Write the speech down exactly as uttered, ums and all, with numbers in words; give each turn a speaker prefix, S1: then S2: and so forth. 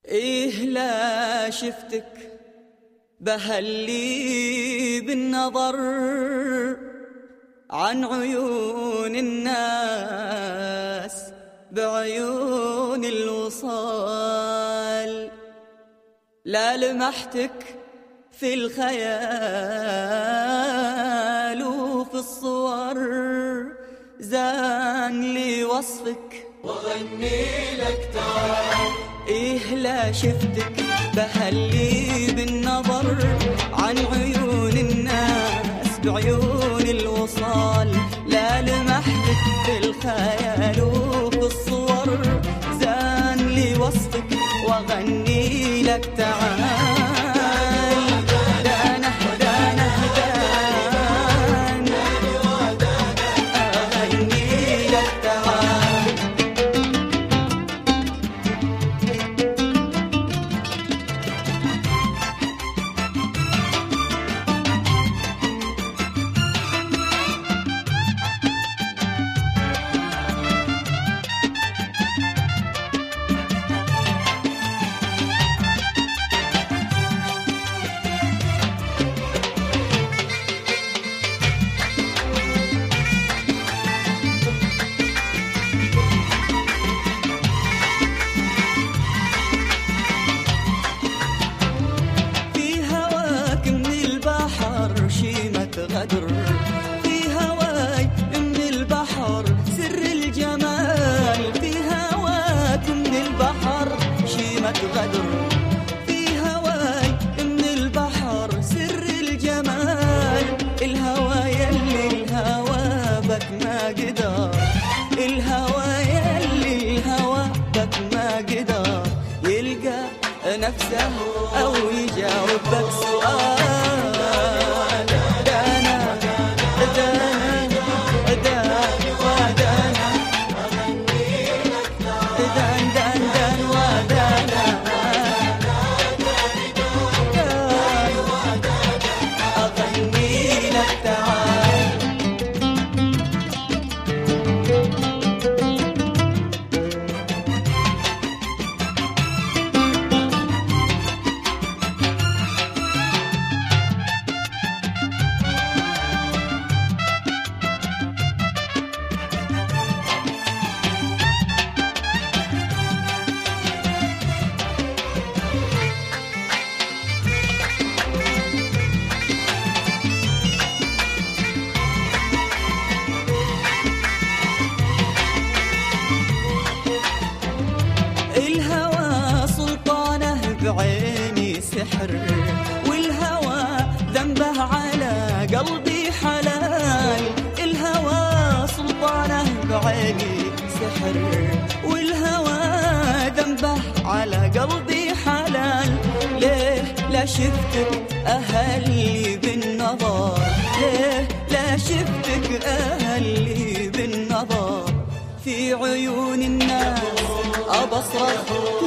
S1: إيه لا شفتك بهلي بالنظر عن عيون الناس بعيون الوصال. لا لمحتك في الخيال وفي الصور زان لي وصفك
S2: وغني لك تعال.
S1: إيه لا شفتك بهلي بالنظر عن عيون الناس بعيون الوصال. لا لمحتك في الخيال وفي الصور زان لي وصفك وغني لك تعال. غدر في هواي من البحر سر الجمال. في هواك من البحر شيمة غدر. في هواي من البحر سر الجمال. الهوى يلي الهوى بك ما قدر. الهوى يلي الهوى بك ما قدر يلقى نفسه أو يجاوب بك سؤال. بعيني سحر والهوى ذنبه على قلبي حلال. الهوى سلطانه بعيني سحر والهوى ذنبه على قلبي حلال. ليه لا شفتك أهلي بالنظر. ليه لا شفتك أهلي بالنظر. في عيون الناس أبصرخ